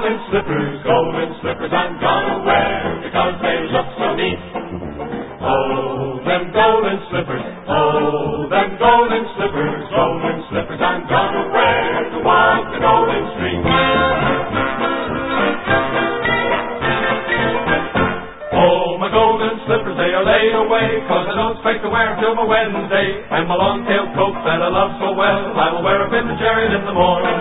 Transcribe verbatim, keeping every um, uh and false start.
golden slippers, golden slippers I'm gonna wear because they look so neat. Oh, them golden slippers, oh, them golden slippers, golden slippers I'm gonna wear to walk the golden street. Oh, my golden slippers, they are laid away, cause I don't expect to wear them till my Wednesday. And my long-tailed coat that I love so well, I will wear up in the chariot in the morning.